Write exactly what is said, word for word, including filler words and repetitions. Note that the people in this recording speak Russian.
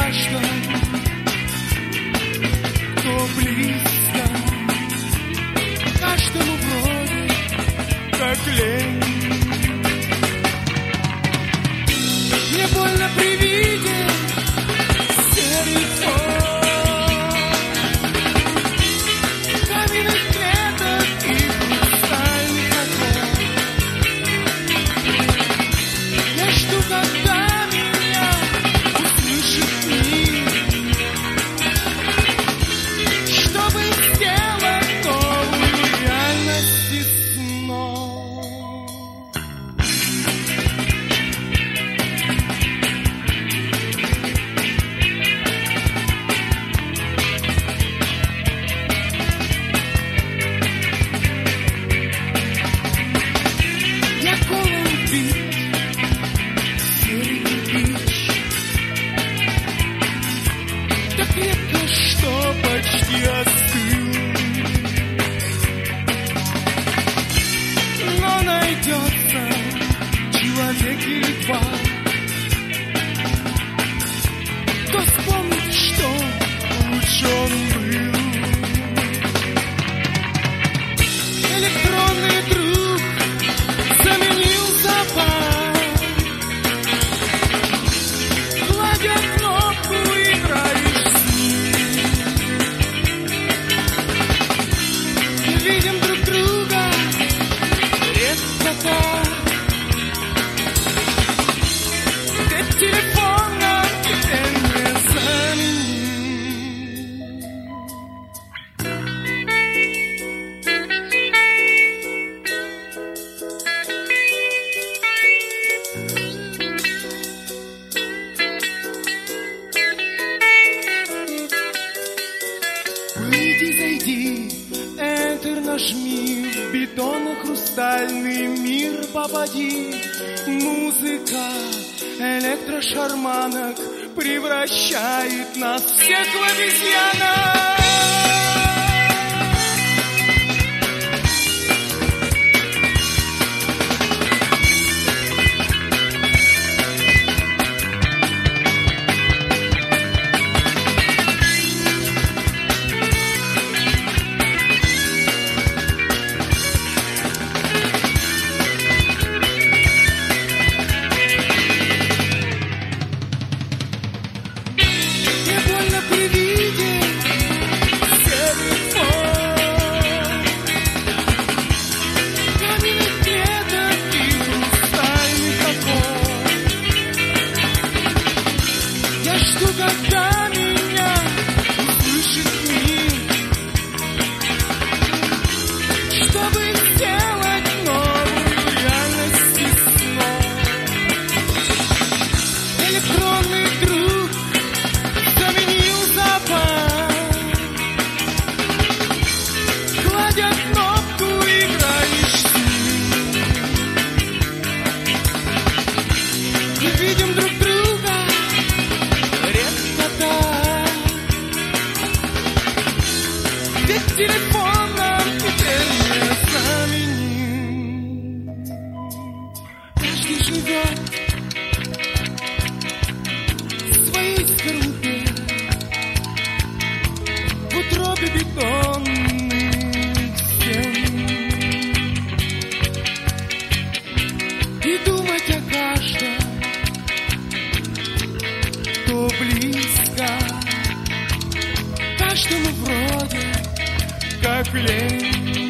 каждом, кто близко, каждому вроде как лень. Мне больно при виде серый фон каменных клеток и хрустальных окон. Я жду, когда меня услышит мир, чтобы сделать новую реальность из снов. Я полон бит, серый кирпич, так крепко, что почти остыл. Но найдется человек или два, кто вспомнит, что лучше он был. Электронный друг заменил запас, кладя кнопку, играешь с ним. Видим друг друга редко так. Ведь телефон нам теперь не заменим. Выйди, зайди, Enter нажми, в бетонно-хрустальный мир попади. Музыка электрошарманок превращает нас всех в обезьянок. Мне больно при виде серый фон каменных клеток и хрустальных окон. Я жду, когда меня услышит мир, чтобы сделать новую реальность из снов. Электронный друг заменил запас, кладя кнопку, играешь с ним. И видим друг друга редко так. Ведь телефон нам теперь не заменим. Каждый живет в своей скорлупе, в утробе бетонных стен. И думать о каждом, кто близко, каждому вроде как лень.